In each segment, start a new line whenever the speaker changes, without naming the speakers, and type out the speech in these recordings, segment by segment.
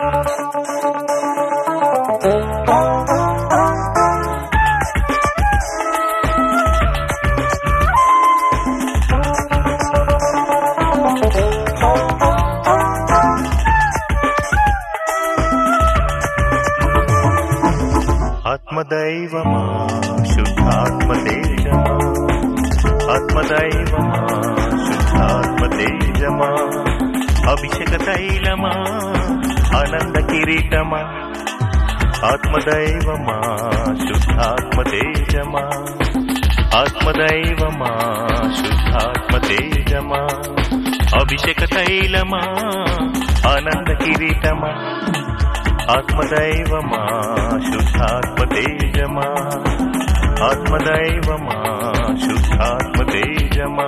ఆత్మదైవమా శుద్ధాత్మతేజమా ఆత్మదైవమా శుద్ధాత్మతేజమా అభిషేక తైలమా ఆనంద కిరీటమా ఆత్మదైవమా శుద్ధాత్మతేజమా ఆత్మదైవమా శుద్ధాత్మతేజమా అభిషేక తైలమా ఆనంద కిరీటమా ఆత్మదైవమా శుద్ధాత్మతేజమా ఆత్మదైవమా శుద్ధాత్మతేజమా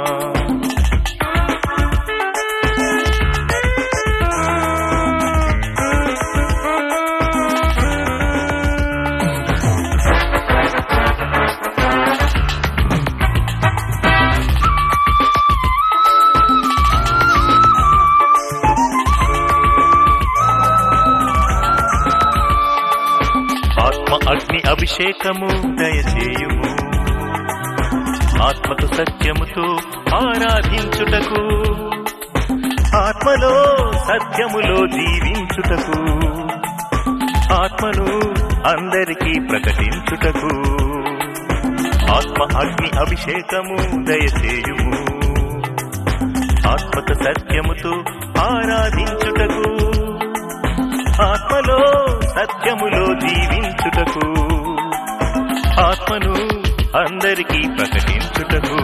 అగ్ని అభిషేకము దయచేయుము ఆత్మతో సత్యముతో ఆరాధించుటకు ఆత్మలో సత్యములో జీవించుటకు ఆత్మను అందరికీ ప్రకటించుటకు ఆత్మ అగ్ని అభిషేకము దయచేయుము ఆత్మతో సత్యముతో ఆరాధించుటకు ఆత్మలో సత్యములో జీవించుటకు ఆత్మను అందరికీ ప్రకటించుటకు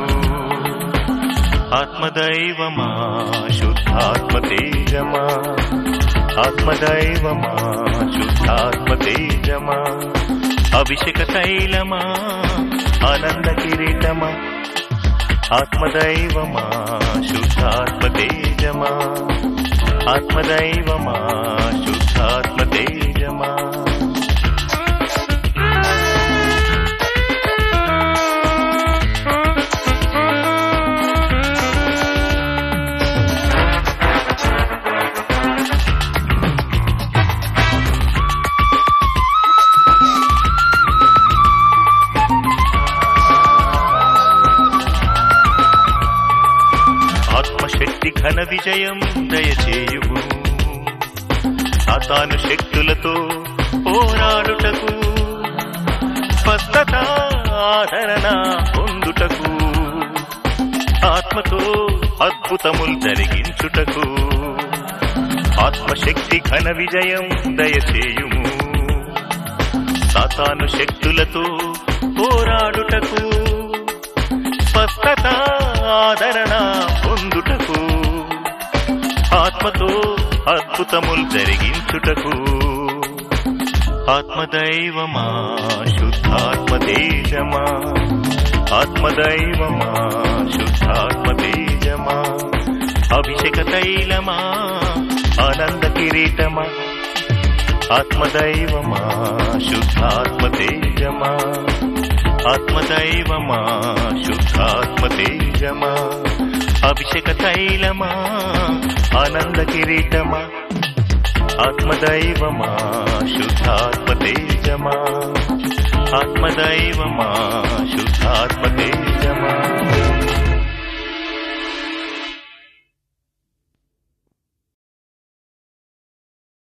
ఆత్మదైవమా శుద్ధాత్మతేజమా ఆత్మదైవమా శుద్ధాత్మతేజమా అభిషేక తైలమా ఆనంద కిరీటమా ఆత్మదైవమా శుద్ధాత్మతేజమా ఆత్మదైవమా శుద్ధాత్మతేజమా ఆత్మశక్తి ఘన విజయం దయచేయుము సాతాను శక్తులతో పోరాడుటకు స్వస్థత ఆదరణ పొందుటకు ఆత్మతో అద్భుతములు జరిగించుటకు ఆత్మశక్తి ఘన విజయం దయచేయుము సాతాను శక్తులతో పోరాడుటకు స్వస్థత ఆదరణ పొందుటకు ఆత్మతో అద్భుతములు జరిగించుటకు ఆత్మదైవమా శుద్ధాత్మతేజమా ఆత్మదైవమా శుద్ధాత్మతేజమా అభిషేక తైలమా ఆనంద కిరీటమా ఆత్మదైవమా శుద్ధాత్మతేజమా ఆత్మదైవమా శుద్ధాత్మతేజమా అభిషేక తైలమా ఆనంద కిరీటమా ఆత్మదైవమా శుద్ధాత్మతేజమా ఆత్మదైవమా శుద్ధాత్మతేజమా